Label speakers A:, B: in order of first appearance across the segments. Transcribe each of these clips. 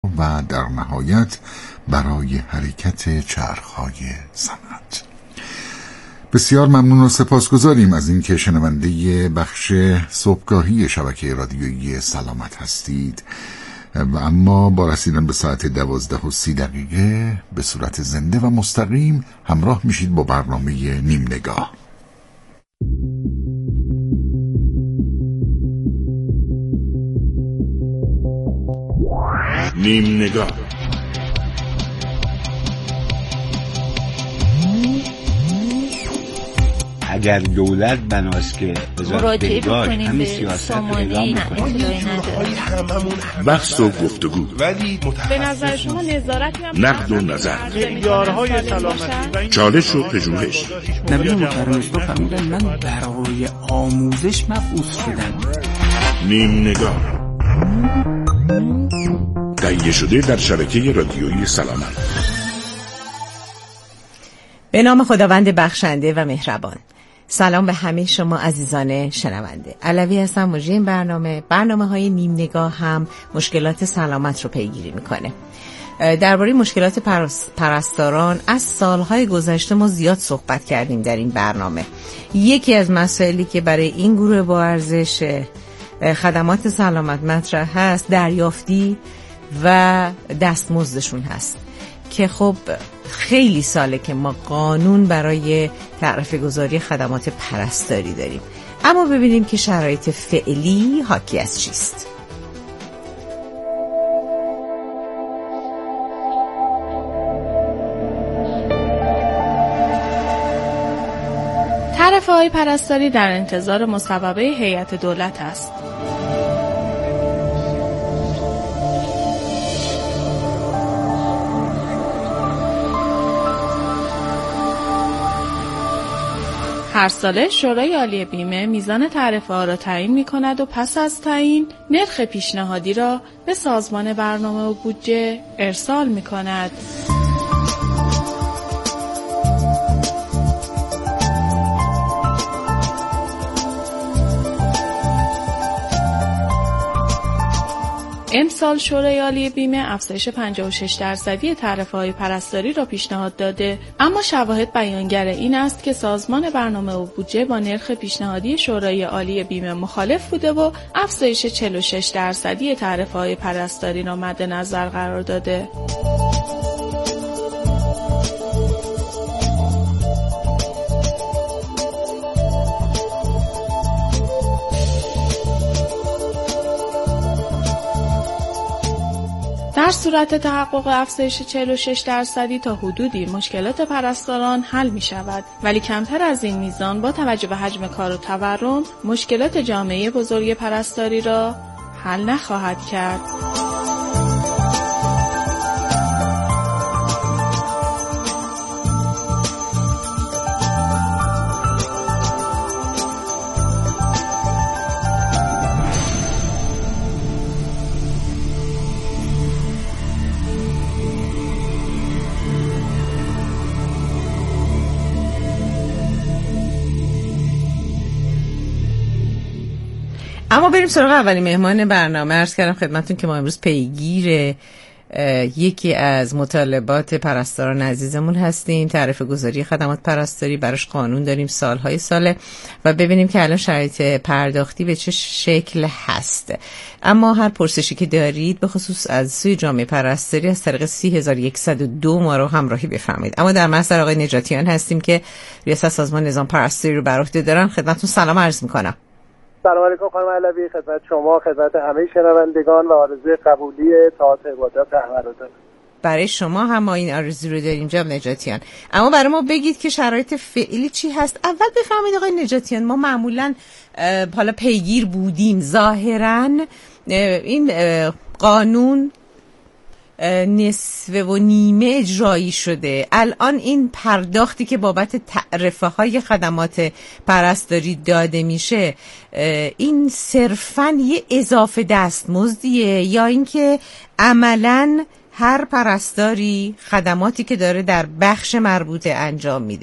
A: و در نهایت برای حرکت چرخهای صنعت. بسیار ممنون و سپاسگزاریم از این که شنونده بخش صبحگاهی شبکه رادیویی سلامت هستید و اما با رسیدن به ساعت 12:30 به صورت زنده و مستقیم همراه میشید با برنامه نیم نگاه.
B: نیم نگاه.
C: اگر دولت بناست که
D: مراجعه بکنیم به سامانه
B: بحث و گفتگو.
E: ولی
D: به نظر شما نظارتی هم
B: نقد و نظر،
E: معیارهای سلامتی،
B: چالش و پژوهش.
F: نبی محترم فرمودن من برای آموزش مبعوث شدم.
B: نیم نگاه تهیه شده در شبکه رادیویی سلامت.
G: به نام خداوند بخشنده و مهربان. سلام به همه شما عزیزان شنونده. علوی هستم. مجری این برنامه‌های نیم نگاه هم مشکلات سلامت رو پیگیری میکنه. درباره مشکلات پرستاران از سالهای گذشته ما زیاد صحبت کردیم در این برنامه. یکی از مسائلی که برای این گروه با ارزش خدمات سلامت مطرح هست دریافتی و دستمزدشون هست که خب خیلی ساله که ما قانون برای تعرفه گذاری خدمات پرستاری داریم، اما ببینیم که شرایط فعلی حاکی از چیست.
D: تعرفه‌های پرستاری در انتظار مصوبه هیئت دولت است. هر ساله شورای عالی بیمه میزان تعرفه‌ها را تعیین می‌کند و پس از تعیین نرخ پیشنهادی را به سازمان برنامه و بودجه ارسال می‌کند. امسال شورای عالی بیمه افزایش 56% تعرفه‌های پرستاری را پیشنهاد داده، اما شواهد بیانگر این است که سازمان برنامه و بودجه با نرخ پیشنهادی شورای عالی بیمه مخالف بوده و افزایش 46% تعرفه‌های پرستاری را مد نظر قرار داده. در صورت تحقق افزایش 46% تا حدودی مشکلات پرستاران حل می شود، ولی کمتر از این میزان با توجه به حجم کار و تورم مشکلات جامعه بزرگ پرستاری را حل نخواهد کرد.
G: اما بریم سراغ اولین مهمان برنامه. عرض کردم خدمتتون که ما امروز پیگیر یکی از مطالبات پرستاران عزیزمون هستیم، تعرفه گذاری خدمات پرستاری. براش قانون داریم سالهای ساله و ببینیم که الان شرایط پرداختی به چه شکل هست. اما هر پرسشی که دارید به خصوص از سوی جامعه پرستاری از طریق 3102 ما رو همراهی بفرمایید. اما در محضر آقای نجاتیان هستیم که ریاست سازمان نظام پرستاری رو بر عهده دارن. خدمتتون سلام عرض میکنم.
H: سلام علیکم خانم علوی، خدمت شما، خدمت همه شنوندگان و آرزوی قبولی طاعات عبادات احوالتون.
G: برای شما هم ما این آرزو رو داریم جناب نجاتیان. اما برای ما بگید که شرایط فعلی چی هست. اول بفهمید آقای نجاتیان، ما معمولاً حالا پیگیر بودیم ظاهراً این قانون نصف و نیمه اجرایی شده. الان این پرداختی که بابت تعرفه های خدمات پرستاری داده میشه این صرفاً یه اضافه دستمزدیه یا اینکه عملاً هر پرستاری خدماتی که داره در بخش مربوطه انجام میده؟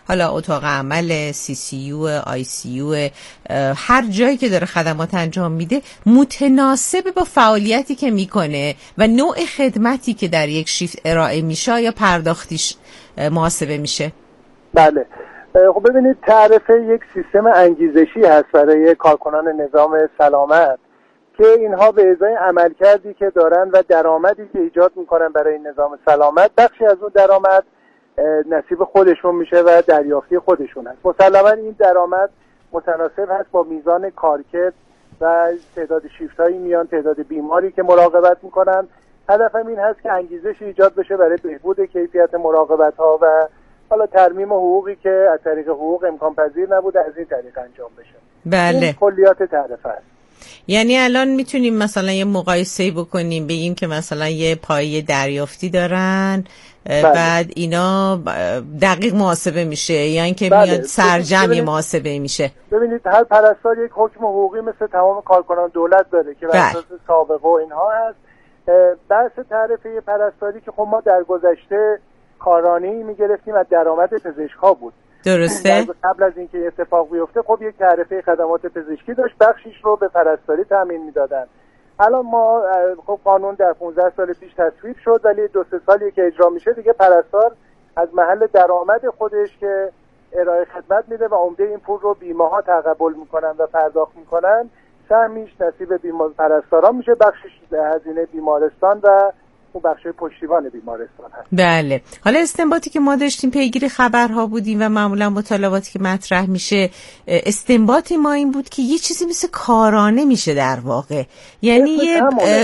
G: حالا اتاق عمل، CCU، ICU، هر جایی که داره خدمات انجام میده متناسب با فعالیتی که میکنه و نوع خدمتی که در یک شیفت ارائه میشه یا پرداختیش محاسبه میشه؟
H: بله. خب ببینید، تعرفه یک سیستم انگیزشی هست برای کارکنان نظام سلامت که اینها به ازای عملکردی که دارن و درآمدی که ایجاد میکنن برای نظام سلامت، بخشی از اون درآمد نصیب خودشون میشه و دریافتی خودشون هست. مسلما این درآمد متناسب هست با میزان کارکرد و تعداد شیفت‌هایی میان، تعداد بیماری که مراقبت میکنن. هدفم این هست که انگیزش ایجاد بشه برای بهبود کیفیت مراقبت‌ها و حالا ترمیم حقوقی که از طریق حقوق امکان پذیر نبوده از این طریق انجام بشه.
G: بله.
H: این کلیات تعرفه است.
G: یعنی الان میتونیم مثلا یه مقایسه بکنیم، بگیم که مثلا یه پایه دریافتی دارن، بعد اینا دقیق محاسبه میشه یا اینکه میاد سرجم محاسبه میشه؟
H: ببینید، هر پرستار یک حکم حقوقی مثل تمام کارکنان دولت داره که بر اساس سابقه و اینها هست. بحث تعرفه پرستاری که خب ما در گذشته کارانی میگرفتیم از درآمد پزشک‌ها بود.
G: درسته.
H: قبل از اینکه اتفاق بیفته خب یک تعرفه خدمات پزشکی داشت، بخشیش رو به پرستاری تامین میدادن. الان ما خب قانون در 15 سال پیش تصویب شد، ولی 2-3 سالی که اجرا میشه دیگه پرستار از محل درآمد خودش که ارائه خدمت میده و عمده این پول رو بیمه‌ها تقبل میکنن و پرداخت میکنن، سهمیش نصیب پرستاران میشه، بخشش هزینه بیمارستان و اون بخش پشتیبان بیمارستان هست.
G: بله. حالا استنباطی که ما داشتیم پیگیر خبرها بودیم و معمولا مطالباتی که مطرح میشه، استنباط ما این بود که یه چیزی مثل کارانه میشه در واقع، یعنی یه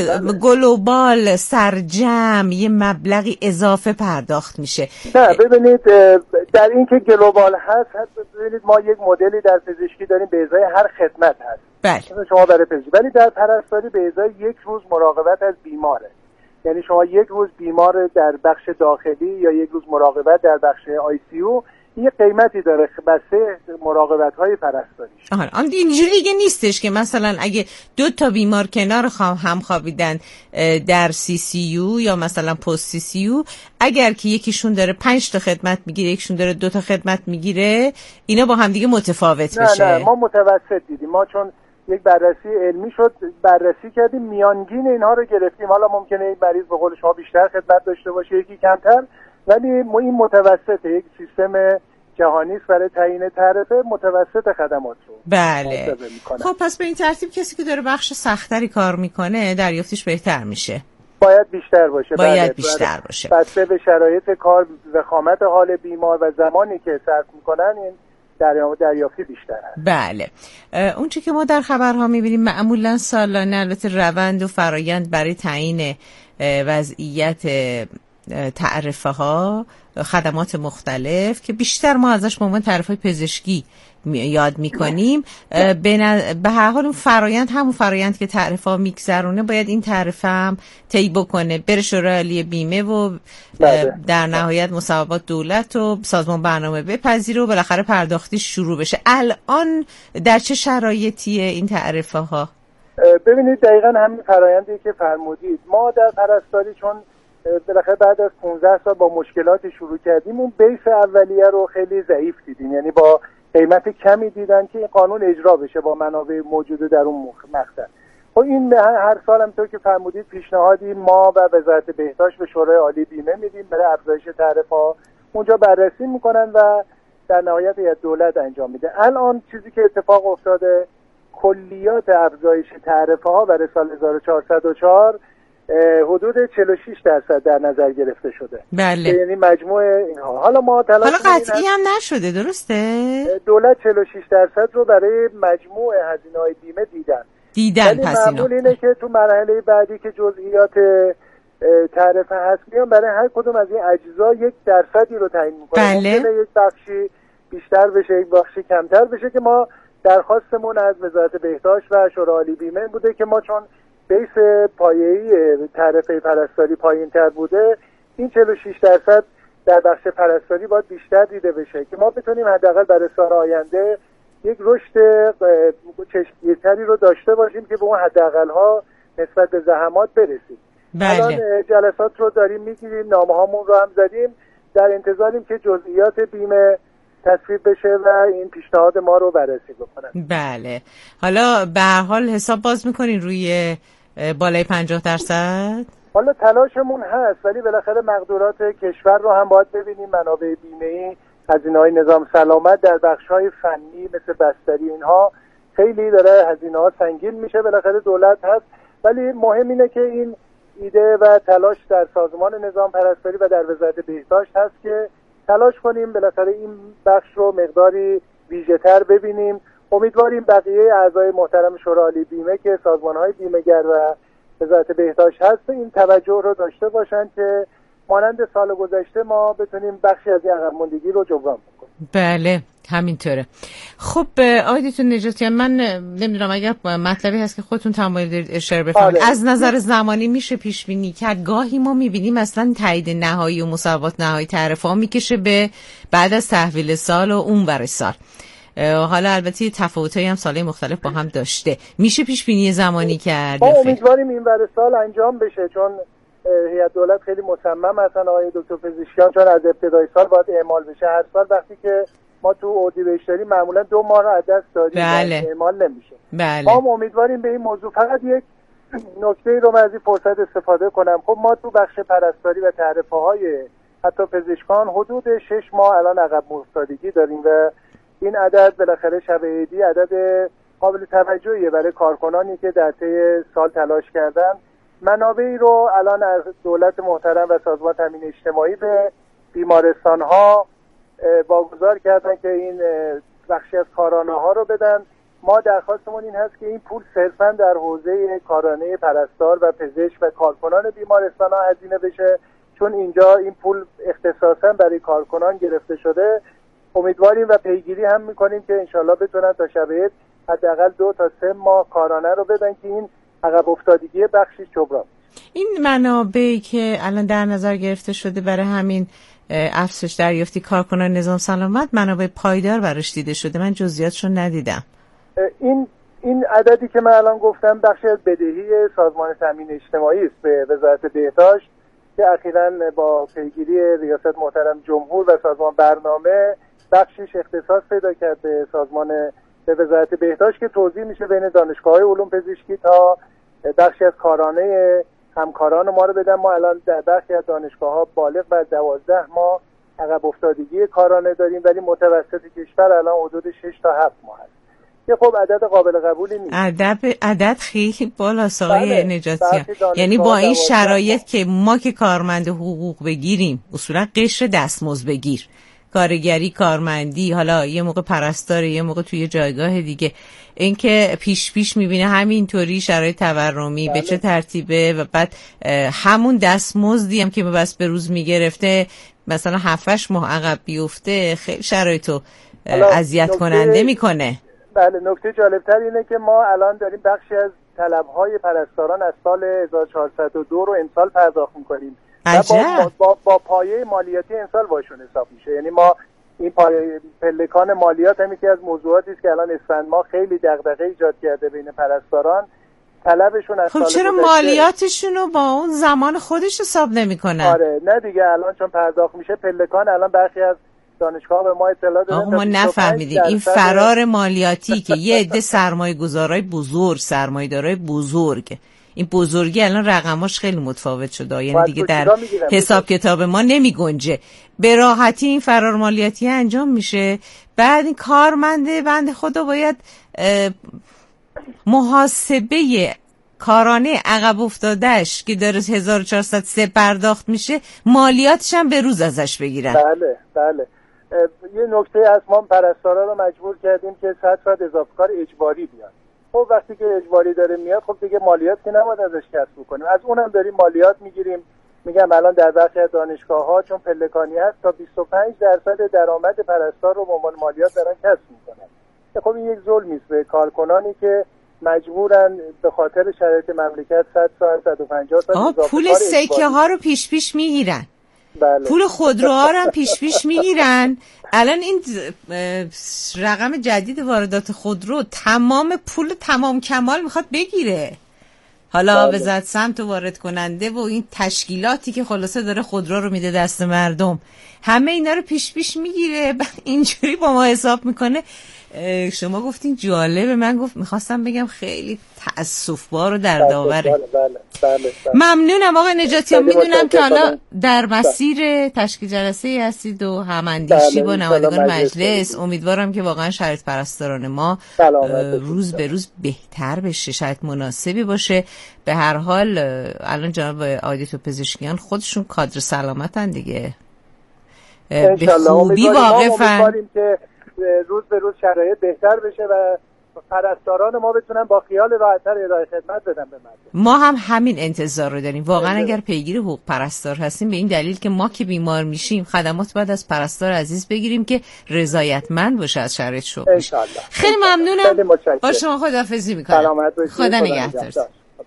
G: گلوبال سرجم یه مبلغی اضافه پرداخت میشه.
H: نه ببینید، در این که گلوبال هست، ببینید ما یک مدلی در پزشکی داریم به ازای هر خدمت هست.
G: بله.
H: شما برای پزشکی، ولی در پرستاری به ازای یک روز مراقبت از بیماره. یعنی شما یک روز بیمار در بخش داخلی یا یک روز مراقبت در بخش ICU، یه قیمتی داره بسته مراقبت‌های پرستاریش.
G: آن اینجوری دیگه نیستش که مثلا اگه 2 بیمار کنار هم خوابیدن در CCU یا مثلا پست CCU، اگر که یکیشون داره 5 خدمت میگیره، یکیشون داره 2 خدمت میگیره، اینا با هم دیگه متفاوت بشه.
H: نه ما متوسط دیدیم. ما چون یک بررسی علمی شد، بررسی کردیم، میانگین اینها رو گرفتیم. حالا ممکنه این مریض به قول شما بیشتر خدمت داشته باشه، یکی کمتر، ولی این متوسط یک سیستم جهانی است برای تعیین تعرفه متوسط خدمات رو.
G: بله. خب پس به این ترتیب کسی که داره بخش سختری کار میکنه دریافتیش بهتر میشه.
H: باید بیشتر باشه.
G: باید بیشتر باشه.
H: بسته به شرایط کار، وخامت حال بیمار و زمانی که صرف میکنن، این دریافتی بیشتر هست.
G: بله. اون چی که ما در خبرها میبینیم معمولا سالانه البته روند و فرایند برای تعیین وضعیت تعرفه ها، خدمات مختلف که بیشتر ما ازش به عنوان تعرفه پزشکی یاد میکنیم، به هر حال اون فرایند همون فرایند که تعرفه ها میگذرونه باید این تعرفه هم طی بکنه، بره شورای عالی بیمه و در نهایت مصوبات دولت و سازمان برنامه بپذیره و بالاخره پرداختی شروع بشه. الان در چه شرایطیه این تعرفه ها؟
H: ببینید، دقیقاً همین فرایندی که فرمودید. ما در پرستاری چون بالاخره بعد از 15 سال با مشکلات شروع کردیم، اون بیس اولیه رو خیلی ضعیف دیدیم، یعنی با قیمت کمی دیدن که این قانون اجرا بشه با منابع موجوده در اون مقطع. خب این هر سال همونطور که فرمودید پیشنهادی ما و وزارت بهداشت به شورای عالی بیمه میدیم برای افزایش تعرفه‌ها، اونجا بررسی میکنن و در نهایت هیئت دولت انجام میده. الان چیزی که اتفاق افتاده، کلیات افزایش تعرفه‌ها برای سال 1404 حدود 46% در نظر گرفته شده.
G: بله.
H: یعنی مجموع اینها. حالا
G: قطعی هم نشده، درسته؟
H: دولت 46% رو برای مجموع هزینه‌های بیمه دیدن.
G: پس
H: معمول اینه که تو مرحله بعدی که جزئیات تعرفه هست میان برای هر کدوم از این اجزا 1% رو تعیین میکنه.
G: بله.
H: ممکنه یک بخشی بیشتر بشه، یک بخشی کمتر بشه، که ما درخواستمون از وزارت بهداشت و شورای عالی بیمه بوده که ما چون بیس پایه‌ای تعرفه پرستاری پایین‌تر بوده، این 46% در بخش پرستاری باید بیشتر دیده بشه که ما بتونیم حداقل برای سال آینده یک رشد چشمگیرتری رو داشته باشیم که به اون حداقل‌ها نسبت به زحمات برسیم.
G: بله.
H: الان جلسات رو داریم میگیریم، نامه‌هامون رو هم زدیم، در انتظاریم که جزئیات بیمه تصویب بشه و این پیشنهاد ما رو بررسی بکنن.
G: بله، حالا به هر حال حساب باز میکنین روی بالای 50%؟
H: حالا تلاشمون هست، ولی بالاخره مقدورات کشور رو هم باید ببینیم. منابع بیمه‌ای، هزینه‌های نظام سلامت در بخش‌های فنی مثل بستری اینها خیلی داره هزینه‌ها سنگین میشه. بالاخره دولت هست، ولی مهم اینه که این ایده و تلاش در سازمان نظام پرستاری و در وزارت بهداشت هست که تلاش کنیم بالاخره این بخش رو مقداری ویژه‌تر ببینیم. امیدواریم بقیه اعضای محترم شورای عالی بیمه که سازمان‌های بیمه‌گر و وزارت بهداشت هست این توجه رو داشته باشن که مانند سال گذشته ما بتونیم بخشی از این عقب ماندگی رو جبران کنیم.
G: بله همینطوره. خب آقای دکتر نجاتیان، من نمیدونم اگر مطلبی هست که خودتون تمایل دارید اشاره بفرمایید. از نظر زمانی میشه پیش بینی کرد؟ گاهی ما میبینیم اصلا تایید نهایی و مصوبات نهایی تعرفه‌ها میکشه به بعد از تحویل سال و اون ور سال. حالا البته تفاوتایی هم سالهای مختلف با هم داشته. میشه پیش بینی زمانی کرد؟
H: ما امیدواریم این ور سال انجام بشه، چون هیئت دولت خیلی مصمم هستن آقای دکتر پزشکیان، چون از ابتدای سال باید اعمال بشه. هر سال وقتی که ما تو اردیبهشت داریم معمولا 2 ماه رو از دست دادیم.
G: بله.
H: اعمال نمیشه.
G: بله.
H: ما امیدواریم به این موضوع. فقط یک نکته رو من از این فرصت استفاده کنم. خب ما تو بخش پرستاری و تعرفه‌های حتی پزشکان حدود 6 ماه الان عقب افتادگی داریم و این عدد بالاخره شب عیدی عدد قابل توجهیه برای کارکنانی که در طی سال تلاش کردن. منابعی رو الان از دولت محترم و سازمان تامین اجتماعی به بیمارستان‌ها واگذار کردن که این بخشی از کارانه ها رو بدن. ما درخواستمون این هست که این پول صرفاً در حوزه کارانه پرستار و پزشک و کارکنان بیمارستان‌ها هزینه بشه، چون اینجا این پول اختصاصاً برای کارکنان گرفته شده. امیدواریم و پیگیری هم میکنیم که انشالله بتونن تا شب عید حداقل 2 تا 3 ماه کارانه رو بدن که این عقب افتادگی بخشی جبران.
G: این منابعی که الان در نظر گرفته شده برای همین افزایش دریافتی کارکنان نظام سلامت، منابع پایدار براش دیده شده؟ من جزئیاتشو ندیدم.
H: این عددی که من الان گفتم بخشی از بدهی سازمان تامین اجتماعی است به وزارت بهداشت که اخیراً با پیگیری ریاست محترم جمهور و سازمان برنامه بخشیش اختصاص پیدا کرد به سازمان به وزارت بهداشت که توزیع میشه بین دانشگاه‌های علوم پزشکی تا بخشی از کارانه همکاران ما رو بدن. ما الان در بخشی از دانشگاه‌ها بالغ بر 12 ماه عقب افتادگی کارانه داریم، ولی متوسط کشور الان حدود 6 تا 7 ماه است که خب عدد قابل قبولی نیست.
G: عدد خیلی بالاست آقای نجاتیان. یعنی با این شرایط که ما که کارمند حقوق بگیریم، اصولا قشر دستمزد بگیر، کارگری، کارمندی، حالا یه موقع پرستاره، یه موقع توی جایگاه دیگه، اینکه پیش میبینه همینطوری شرایط تورمی به چه ترتیبه و بعد همون دستمزدی هم که بس به روز میگرفته مثلا 7-8 ماه عقب بیفته، خیلی شرایطو اذیت کننده میکنه.
H: بله، نکته جالبتر اینه که ما الان داریم بخشی از طلب‌های پرستاران از سال 1402 رو امسال پرداخت میکنیم. با پایه مالیاتی امسال باشون حساب میشه. یعنی ما این پلکان مالیات هم یکی از موضوعاتی است که الان اسفند ما خیلی دغدغه ایجاد کرده بین پرستاران. طلبشون از
G: خب چرا مالیاتشون رو با اون زمان خودش حساب نمیکنن؟
H: آره نه دیگه، الان چون پرداخت میشه پلکان، الان برخی از دانشگاه به ما اطلاع دادن.
G: ما نفهمیدیم این فرار مالیاتی که یه عده سرمایه‌گذارای بزرگ، سرمایه‌دارای بزرگ، این بزرگی الان رقماش خیلی متفاوت شده، یعنی دیگه در حساب کتاب ما نمی گنجه. به راحتی این فرار مالیاتی انجام میشه. بعد این کارمنده بنده خدا باید محاسبه کارانه عقب افتادهش که داره 1403 پرداخت میشه، مالیاتش هم به روز ازش بگیرن.
H: بله. یه نکته از ما پرستارا رو مجبور کردیم که 100 ساعت اضافه کار اجباری بیاد. خب وقتی که اجباری داره میاد، خب دیگه مالیات که نباید ازش کسب کنیم. از اونم داریم مالیات میگیریم. میگم الان در برخی از دانشگاه‌ها چون پلکانی هست تا 25% درآمد پرستار رو به عنوان مالیات دارن کسب میکنن. خب این یک ظلمی است به کارکنانی که مجبورن به خاطر شرایط مملکت 100 ساعت 150 ساعت اضافه
G: پول سکه ها رو پیش میگیرن.
H: بله.
G: پول خودروها رو هم پیش میگیرن. الان این رقم جدید واردات خودرو تمام پول تمام کمال میخواد بگیره. حالا وزارت سمت و وارد کننده و این تشکیلاتی که خلاصه داره خودرو رو میده دست مردم، همه اینا رو پیش میگیره، اینجوری با ما حساب میکنه. شما گفتین جالبه، من میخواستم بگم خیلی تأسف‌بار و دردآوره.
H: بله.
G: ممنونم آقای نجاتیان. میدونم که حالا در مسیر تشکیل جلسه هستید و هماندیشی با نمایندگان مجلس. امیدوارم که واقعا شرایط پرستاران ما روز به روز بهتر بشه، شاید مناسبی باشه. به هر حال الان جناب آقای دکتر پزشکیان خودشون کادر سلامتن دیگه، به خوبی واقفن
H: که روز به روز شرایط بهتر بشه و پرستاران ما بتونن با خیال راحت‌تر ارائه خدمت بدن به مردم.
G: ما هم همین انتظار رو داریم واقعا. اگر پیگیر حقوق پرستار هستیم به این دلیل که ما که بیمار میشیم خدمات باید از پرستار عزیز بگیریم که رضایتمند باشه از شرایط شغلش. خیلی ممنونم. با شما خداحافظی میکنم.
H: سلامت باشید.
G: خدا نگهدار.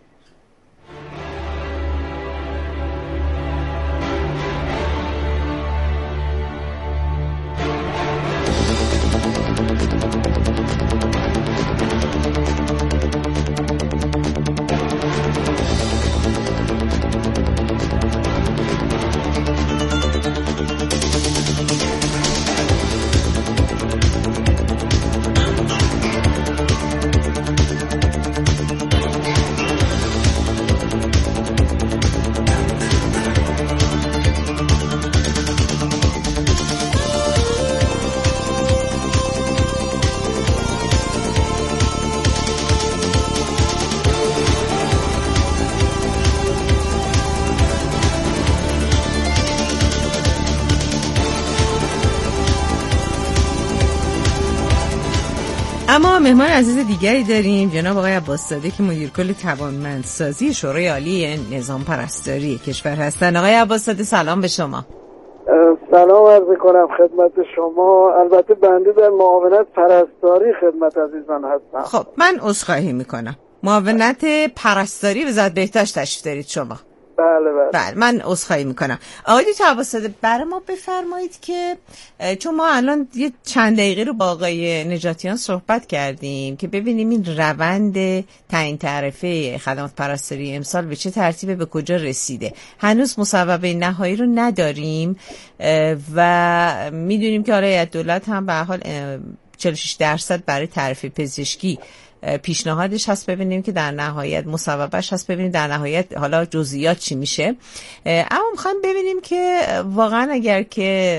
G: اما مهمان عزیز دیگری داریم، جناب آقای عباس‌زاده که مدیر کل توانمندسازی شورای عالی نظام پرستاری کشور هستند. آقای عباس‌زاده سلام به شما.
I: سلام عرض می‌کنم خدمت شما. البته بنده در معاونت پرستاری خدمت عزیزان هستم.
G: خب من عذرخواهی میکنم. معاونت پرستاری وزارت بهداشت تشریف دارید شما؟
I: بله
G: من عذرخواهی میکنم. آقای دکتر عباس‌زاده برای ما بفرمایید که چون ما الان یه چند دقیقه رو با آقای نجاتیان صحبت کردیم که ببینیم این روند تعیین تعرفه خدمات پرستاری امسال به چه ترتیبه، به کجا رسیده. هنوز مصوبه نهایی رو نداریم و میدونیم که آره دولت هم به هر حال 46% برای تعرفه پزشکی پیشنهادش هست، ببینیم که در نهایت مصوبهش هست، ببینیم در نهایت حالا جزئیات چی میشه. اما میخوایم ببینیم که واقعا اگر که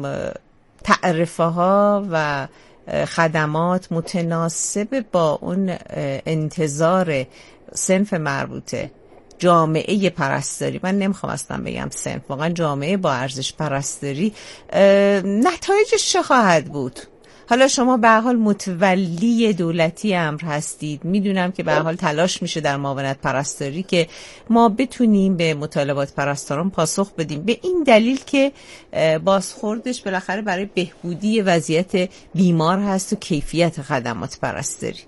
G: تعرفه ها و خدمات متناسب با اون انتظار صنف مربوطه، جامعه پرستاری، من نمیخوام اصلا بگم صنف، واقعا جامعه با ارزش پرستاری، نتایجش چه خواهد بود؟ حالا شما به هر حال متولی دولتی امر هستید، میدونم که به هر حال تلاش میشه در معاونت پرستاری که ما بتونیم به مطالبات پرستاران پاسخ بدیم، به این دلیل که بازخوردش بالاخره برای بهبودی وضعیت بیمار هست و کیفیت خدمات پرستاری.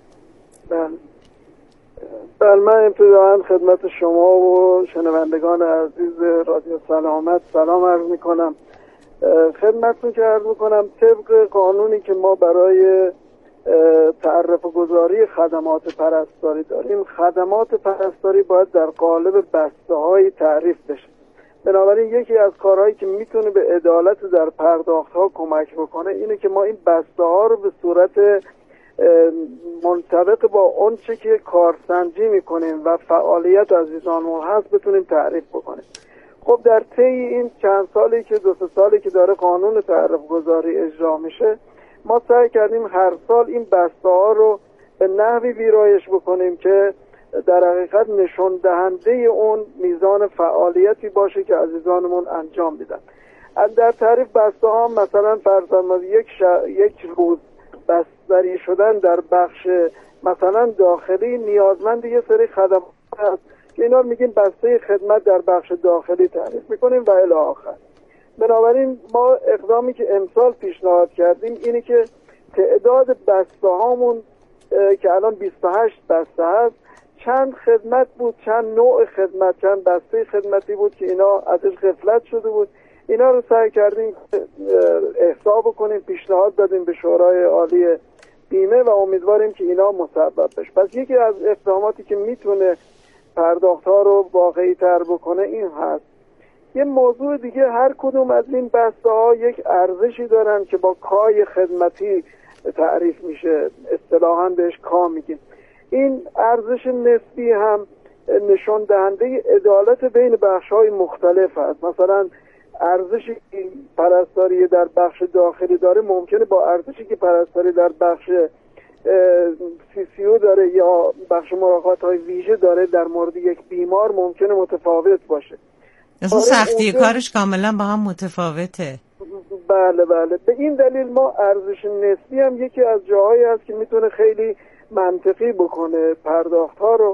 I: بله من ابتداً خدمت شما و شنوندگان عزیز رادیو سلامت سلام عرض میکنم. خدمتتون که عرض میکنم طبق قانونی که ما برای تعرفه گذاری خدمات پرستاری داریم، خدمات پرستاری باید در قالب بسته‌های تعریف بشه. بنابراین یکی از کارهایی که میتونه به عدالت در پرداخت‌ها کمک بکنه اینه که ما این بسته‌ها رو به صورت منطبق با اون چه که کارسنجی میکنیم و فعالیت عزیزانمون هست بتونیم تعریف بکنیم. خب در طی این چند سالی که 2-3 سالی که داره قانون تعرفه گذاری اجرا میشه، ما سعی کردیم هر سال این بسته ها رو به نحوی ویرایش بکنیم که در حقیقت نشون دهنده اون میزان فعالیتی باشه که عزیزانمون انجام میدن. در تعریف بسته ها مثلا فرض کنید یک روز بستری شدن در بخش مثلا داخلی نیازمند یه سری خدمات هست که اینا رو میگیم بسته خدمت در بخش داخلی تعریف میکنیم و الی آخر. بنابراین ما اقدامی که امسال پیشنهاد کردیم اینه که تعداد بسته هامون که الان 28 بسته هست، چند خدمت بود، چند نوع خدمت، چند بسته خدمتی بود که اینا ازش غفلت شده بود، اینا رو سعی کردیم احساب کنیم، پیشنهاد دادیم به شورای عالی بیمه و امیدواریم که اینا مصوب بشه. پس یکی از اقداماتی که میتونه پرداخت‌ها رو واقعی‌تر بکنه این هست. یه موضوع دیگه، هر کدوم از این بسته‌ها یک ارزشی دارن که با کای خدمتی تعریف میشه، اصطلاحاً بهش کا میگیم. این ارزش نسبی هم نشان دهنده عدالت بین بخش‌های مختلف است. مثلا ارزشی که پرستاری در بخش داخلی داره ممکنه با ارزشی که پرستاری در بخش CCU داره یا بخش مراقبت‌های ویژه داره در مورد یک بیمار ممکنه متفاوت باشه.
G: اصلا سختی کارش کاملا با هم متفاوته.
I: بله به این دلیل ما ارزش نسبی هم یکی از جاهایی است که میتونه خیلی منطقی بکنه پرداخت‌ها رو.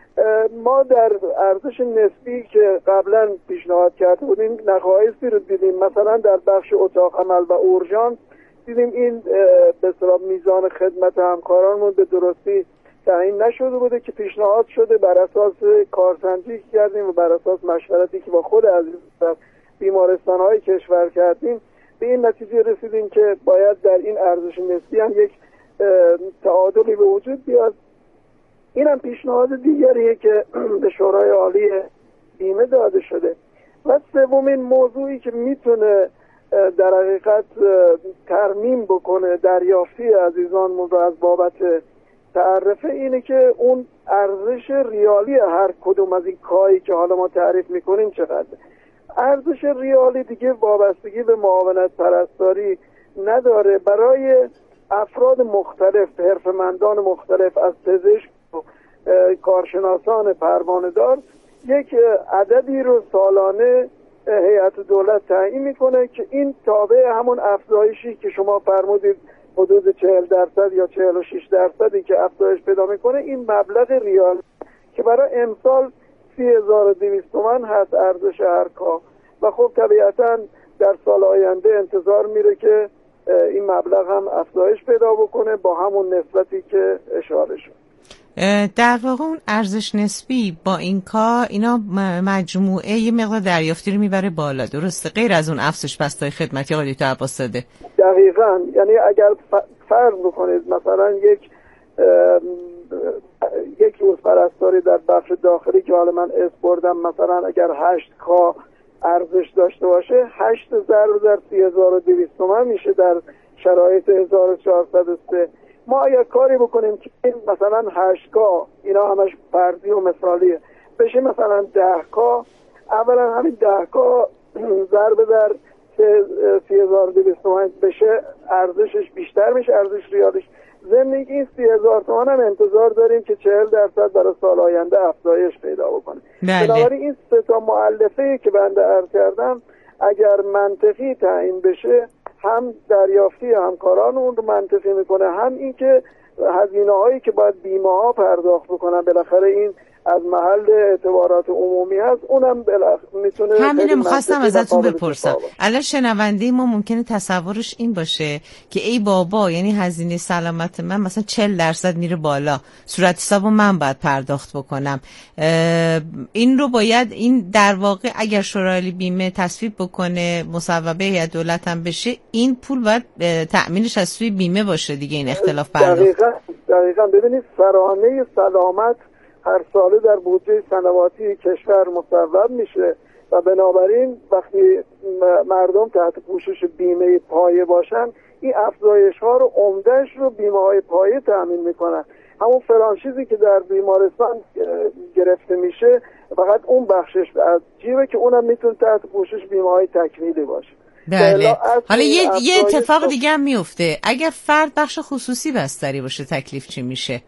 I: ما در ارزش نسبی که قبلا پیشنهاد کرده بودیم نقایصی رو دیدیم. مثلا در بخش اتاق عمل و اورژانس دیدیم این به اصطلاح میزان خدمت همکارانمون به درستی تعیین نشده بوده که پیشنهاد شده بر اساس کارسنجی کردیم و بر اساس مشورتی که با خود عزیز در بیمارستان‌های کشور کردیم به این نتیجه رسیدیم که باید در این ارزش نسبی هم یک تعادلی به وجود بیاد. این هم پیشنهاد دیگریه که به شورای عالی بیمه داده شده. و سومین موضوعی که میتونه در حقیقت ترمیم بکنه دریافتی عزیزانمون رو از بابت تعرفه اینه که اون ارزش ریالی هر کدوم از این کاری که حالا ما تعریف میکنیم چقدر. ارزش ریالی دیگه وابستگی به معاونت پرستاری نداره. برای افراد مختلف، حرفه‌مندان مختلف از پزشک و کارشناسان پروانه‌دار یک عددی رو سالانه هیئت دولت تعیین میکنه که این تابع همون افزایشی که شما فرمودید حدود 40% یا 46% که افزایش پیدا میکنه، این مبلغ ریال که برای امسال 3200 تومان هست ارزش هر کار. و خب طبیعتا در سال آینده انتظار میره که این مبلغ هم افزایش پیدا بکنه با همون نسبتی که اشاره شد.
G: در واقع اون ارزش نسبی با این کار اینا مجموعه یه مقدار دریافتی رو میبره بالا، درسته؟ غیر از اون افزایش بسته‌های خدمتی آقای دکتر عباس‌زاده.
I: دقیقاً. یعنی اگر فرض بکنید مثلا یک روز پرستاری در بخش داخلی که حالا من اسم بردم مثلا اگر 8K ارزش داشته باشه 8 ضرب در 3200 تومان میشه در شرایط 1403. ما اگر کاری بکنیم که مثلا 8K اینا همش فردی و مثالیه بشه مثلا 10K، اولا همین 10K ضرب در 3200 تومان بشه ارزشش بیشتر میشه، ارزش ریالش. ضمن اینکه این 30,000 تومان هم انتظار داریم که 40% برای سال آینده افزایش پیدا بکنه. بنابراین این سه تا مؤلفه‌ای که بنده عرض کردم اگر منطقی تعیین بشه هم دریافتی همکاران اون رو منطقی میکنه، هم این که هزینه‌هایی که باید بیمه‌ها پرداخت بکنن بالاخره این از محل اعتبارات عمومی هست، اونم میتونه.
G: همین می‌خواستم ازتون بپرسم. الان شنونده ما ممکنه تصورش این باشه که ای بابا یعنی هزینه سلامت من مثلا 40% میره بالا، صورت حسابو من باید پرداخت بکنم. این رو باید این در واقع اگر شورای بیمه تصویب بکنه مصوبه هیئت دولت هم بشه این پول باید تأمینش از سوی بیمه باشه دیگه. این اختلاف پرداخت
I: دقیقاً. ببینید سرانه سلامت هر ساله در بودجه سنواتی کشور مصوب میشه و بنابراین وقتی مردم تحت پوشش بیمه پایه باشن این افزایش ها رو عمدهش رو بیمه های پایه تأمین میکنن. همون فرانشیزی که در بیمارستان گرفته میشه فقط اون بخشش از جیبه که اونم میتونه تحت پوشش بیمه های تکمیلی باشه.
G: بله. حالا یه اتفاق دیگه هم میفته اگر فرد بخش خصوصی بستری باشه تکلیف چی میشه؟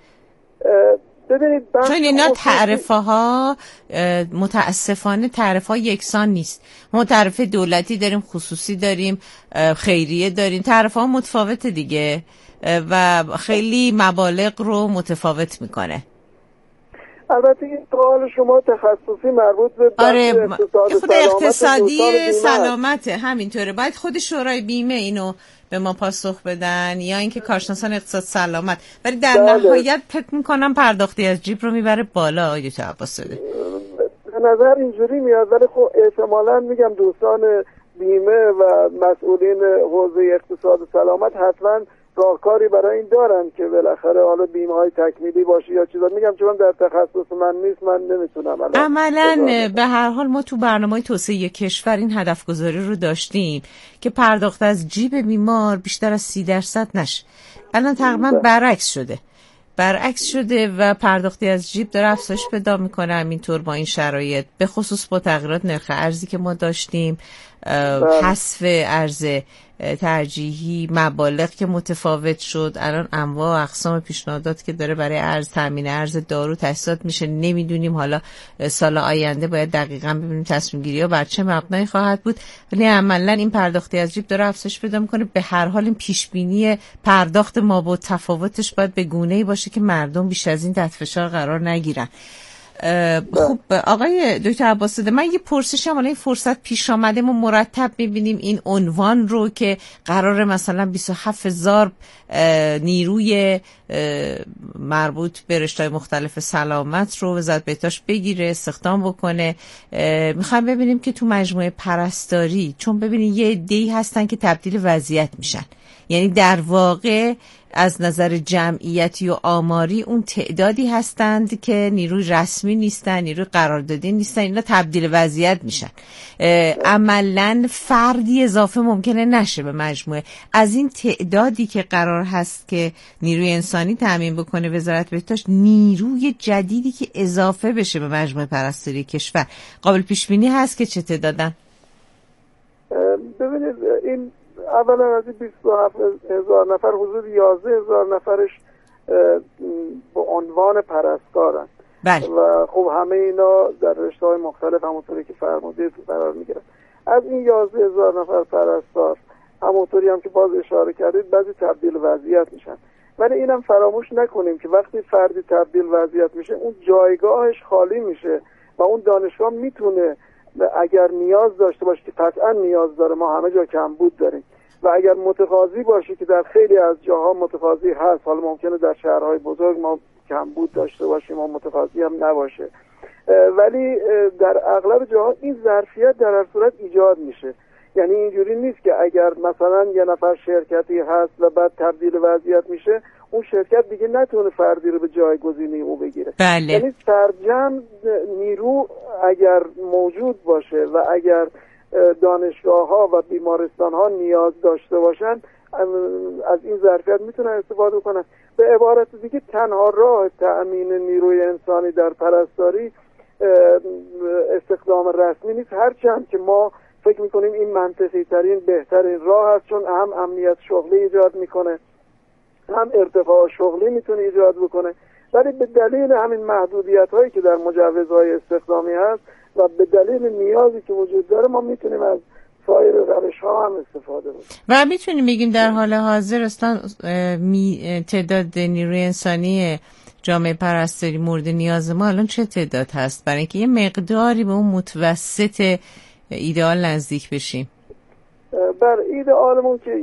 I: چون
G: اینا تعرفه ها متاسفانه تعرفه ها یکسان نیست. ما تعرفه دولتی داریم، خصوصی داریم، خیریه داریم، تعرفه ها متفاوته دیگه و خیلی مبالغ رو متفاوت میکنه.
I: البته این سوال شما تخصصی مربوط به
G: خود اقتصادی سلامته، همینطوره. باید خود شورای بیمه اینو به ما پاسخ بدن یا اینکه کارشناسان اقتصاد سلامت، ولی در نهایت فکر میکنم پرداختی از جیب رو میبره بالا. آقای دکتر عباس‌زاده
I: به نظر اینجوری میاد، ولی خب احتمالاً میگم دوستان بیمه و مسئولین حوزه اقتصاد سلامت حتما راهکاری برای این دارن که بالاخره حالا بیمه‌های تکمیلی باشه یا چیزا. میگم چون در تخصص من نیست، من نمیتونم
G: عملاً به هر حال ما تو برنامه توسعه کشور این هدف گذاری رو داشتیم که پرداخت از جیب بیمار بیشتر از 30% نشه. الان تقریبا برعکس شده و پرداختی از جیب داره افزایش پیدا میکنه. همینطور با این شرایط به خصوص با تغییرات نرخ ارزی که ما داشتیم، حذف ارز ترجیحی، مبالغ که متفاوت شد، الان انواع و اقسام پیشنهادات که داره برای ارز تامین ارز دارو تاسیسات میشه. نمیدونیم حالا سال آینده باید دقیقاً ببینیم تصمیم گیری ها بر چه مبنایی خواهد بود، ولی عملاً این پرداختی از جیب داره افزایش پیدا میکنه. به هر حال این پیش بینی پرداخت ما با تفاوتش باید به گونه‌ای باشه که مردم بیش از این تحت فشار قرار نگیرن. خب آقای دکتر عباس‌زاده، من یه پرسشم، حالا این فرصت پیش آمده ما مرتب می‌بینیم این عنوان رو که قراره مثلا 27,000 نیروی مربوط به رشته‌های مختلف سلامت رو وزارت بهداشت بگیره، استخدام بکنه. میخوایم ببینیم که تو مجموعه پرستاری، چون ببینید یه عده‌ای هستن که تبدیل وضعیت میشن، یعنی در واقع از نظر جمعیتی و آماری اون تعدادی هستند که نیروی رسمی نیستن، نیروی قراردادی نیستن، اینا تبدیل وضعیت میشن. عملاً فردی اضافه ممکنه نشه به مجموعه. از این تعدادی که قرار هست که نیروی انسانی تامین بکنه وزارت بهداشت، نیروی جدیدی که اضافه بشه به مجموعه پرستاری کشور، قابل پیش بینی هست که چه تعدادن؟
I: ببینید، این اولا از 27,000 نفر حدود 11,000 نفرش به عنوان پرستارن.
G: بله.
I: و خب همه اینا در رشته‌های مختلف همونطوری که فرمودید قرار میگیرن. از این 11,000 نفر پرستار همونطوری هم که باز اشاره کردید بعضی تبدیل وضعیت میشن، ولی اینم فراموش نکنیم که وقتی فردی تبدیل وضعیت میشه اون جایگاهش خالی میشه و اون دانشگاه میتونه اگر نیاز داشته باشه که قطعا نیاز داره، ما همه جا کمبود داریم، و اگر متقاضی باشه که در خیلی از جاها متقاضی هست، حالا ممکنه در شهرهای بزرگ ما کمبود داشته باشیم و متقاضی هم نباشه، ولی در اغلب جاها این ظرفیت در هر صورت ایجاد میشه. یعنی اینجوری نیست که اگر مثلا یه نفر شرکتی هست و بعد تبدیل وضعیت میشه اون شرکت دیگه نتونه فردی رو به جایگزینی او بگیره.
G: بله.
I: یعنی سرجم نیرو اگر موجود باشه و اگر دانشگاه ها و بیمارستان ها نیاز داشته باشن از این ظرفیت میتونن استفاده کنن. به عبارت دیگه تنها راه تأمین نیروی انسانی در پرستاری استخدام رسمی نیست، هرچند که ما فکر میکنیم این منطقی ترین بهترین راه هست، چون هم امنیت شغلی ایجاد میکنه هم ارتفاع شغلی میتونه ایجاد بکنه، ولی به دلیل همین محدودیت هایی که در مجوزهای استخدامی هست و به دلیل نیازی که وجود داره ما میتونیم از سایر روش ها هم استفاده بکنیم.
G: و میتونیم بگیم در حال حاضر اصلا تعداد نیروی انسانی جامعه پرستاری مورد نیاز ما الان چه تعداد هست، برای اینکه یه مقداری به اون متوسط ایدئال نزدیک بشیم؟
I: بر ایدئالمون که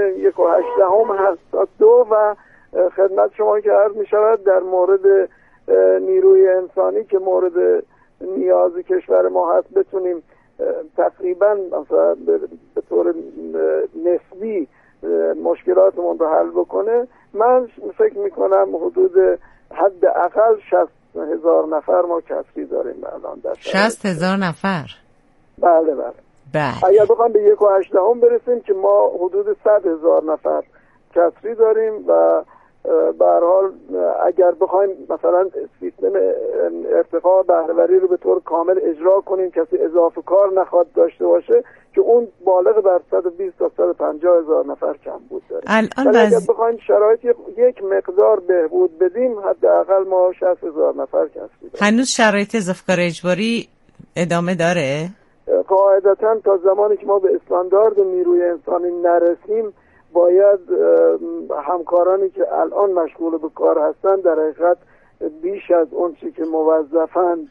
I: 1.8 هست تا 2 و خدمت شما که عرض می شود در مورد نیروی انسانی که مورد نیاز کشور ما هست بتونیم تقریبا مثلا به طور نسبی مشکلاتمون رو حل بکنه. من فکر می کنم حدود حداقل 60,000 نفر ما کسری داریم الان در
G: 60,000 نفر؟
I: بله. اگر بخوام به 1.8 برسیم که ما حدود 100,000 نفر کسری داریم و به هر حال اگر بخوایم مثلا سیستم ارتقاء بهره‌وری رو به طور کامل اجرا کنیم، کسی اضافه کار نخواد داشته باشه که اون بالغ بر 120 تا 150,000 نفر کمبود داره. ولی اگر بخوایم شرایط یک مقدار بهبود بدیم حداقل ما 60,000 نفر کسری داریم.
G: هنوز شرایط اضافه کار اجباری ادامه داره؟
I: قاعدتاً تا زمانی که ما به استاندارد نیروی انسانی نرسیم باید همکارانی که الان مشغول به کار هستند در حقیقت بیش از اون چی که موظفند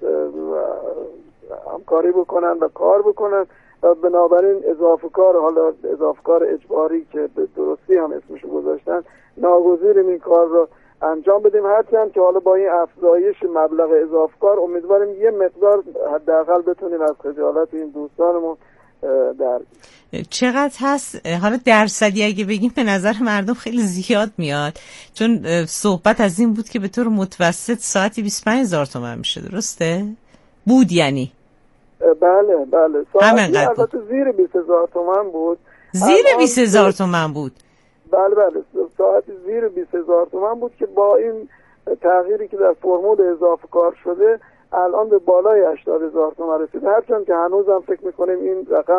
I: همکاری بکنن و کار بکنن و بنابراین اضافه کار، حالا اضافه کار اجباری که به درستی هم اسمشو گذاشتن، ناگزیریم این کار رو انجام بدیم، هرچند که حالا با این افزایش مبلغ اضافه کار امیدواریم یه مقدار حداقل بتونیم از خجالت این دوستانمون در
G: چقدر هست؟ حالا درصدی اگه بگیم به نظر مردم خیلی زیاد میاد، چون صحبت از این بود که به طور متوسط ساعتی 25,000 تومان میشه، درسته؟ بود یعنی؟
I: بله ساعتی البته زیر 20,000 تومان بود.
G: زیر 20,000 تومان بود؟
I: بله ساعتی زیر 20,000 تومان بود که با این تغییری که در فرمول اضافه کار شده الان به بالای 80,000 تومان رسید، هرچند که هنوزم فکر میکنیم این رقم